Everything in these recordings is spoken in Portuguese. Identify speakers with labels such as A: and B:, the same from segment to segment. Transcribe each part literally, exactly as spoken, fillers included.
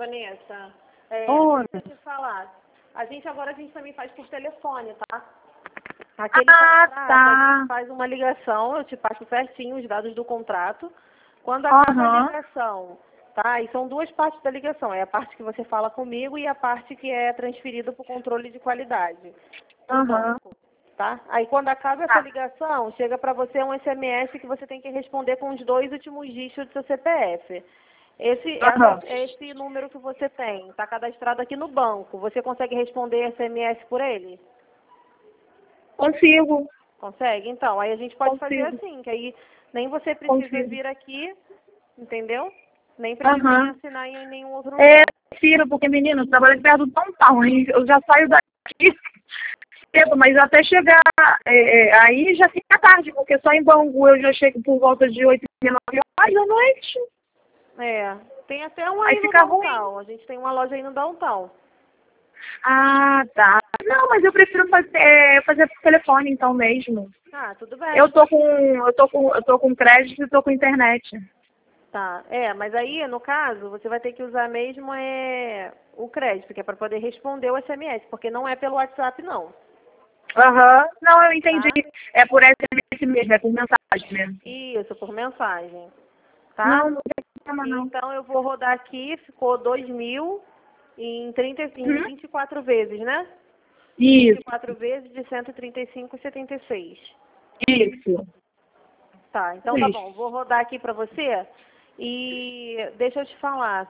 A: Vanessa. É,
B: Oi.
A: deixa eu te falar. A gente agora a gente também faz por telefone, tá? Aquele
B: Ah,
A: contrato,
B: tá.
A: a gente faz uma ligação, eu te passo certinho os dados do contrato. Quando acaba a
B: Aham.
A: ligação, tá? E são duas partes da ligação. É a parte que você fala comigo e a parte que é transferida para o controle de qualidade do
B: Aham.
A: banco, tá? Aí quando acaba essa
B: Tá.
A: ligação, chega para você um S M S que você tem que responder com os dois últimos dígitos do seu C P F. Esse,
B: Aham.
A: essa, esse número que você tem está cadastrado aqui no banco. Você consegue responder S M S por ele?
B: Consigo.
A: Consegue? Então, aí a gente pode fazer
B: Consigo.
A: assim, que aí nem você precisa
B: Consigo.
A: vir aqui, entendeu? Nem precisa ir
B: Aham.
A: assinar em nenhum outro
B: É,
A: lugar.
B: prefiro, porque, menino, eu trabalho perto do downtown, hein? Eu já saio daqui cedo, mas até chegar é, é, aí já fica tarde, porque só em Bangu eu já chego por volta de oito e nove horas da noite.
A: É, tem até um
B: Aí
A: aí no
B: fica ruim.
A: downtown. A gente tem uma loja aí no downtown.
B: Ah, tá. Não, mas eu prefiro fazer, é, fazer por telefone então mesmo.
A: Ah, tudo bem.
B: Eu tô com. Eu tô com. Eu tô com crédito e tô com internet.
A: Tá, é, mas aí, no caso, você vai ter que usar mesmo é, o crédito, que é para poder responder o S M S, porque não é pelo WhatsApp, não,
B: Aham. Não, eu entendi.
A: tá?
B: É por S M S mesmo, é por mensagem mesmo.
A: Isso, por mensagem, tá?
B: Não, não tem problema não.
A: Então, eu vou rodar aqui, ficou dois mil em, trinta, em
B: Uhum.
A: vinte e quatro vezes, né? vinte
B: Isso,
A: e quatro vezes de cento e trinta e cinco e setenta e seis.
B: isso.
A: Tá, então tá bom.
B: Isso.
A: Vou rodar aqui pra você e deixa eu te falar.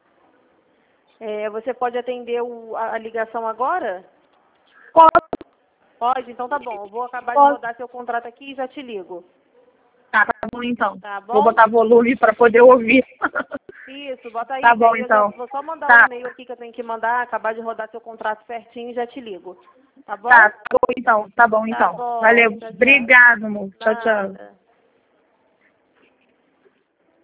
A: É, você pode atender o- a, a ligação agora?
B: Posso,
A: Pode? Então tá bom. Eu vou acabar de
B: posso.
A: rodar seu contrato aqui e já te ligo.
B: Tá, tá bom então.
A: Tá
B: Vou
A: bom?
B: botar volume para poder ouvir.
A: Isso, bota aí,
B: Tá
A: que
B: bom
A: aí eu já
B: então.
A: vou só mandar o
B: Tá,
A: e-mail aqui que eu tenho que mandar, acabar de rodar seu contrato certinho e já te ligo. Tá bom?
B: tá, tá bom então. Tá bom
A: Tá
B: então.
A: bom.
B: Valeu.
A: Tchau, tchau.
B: Obrigado, amor. Tchau, tchau.
A: Nada.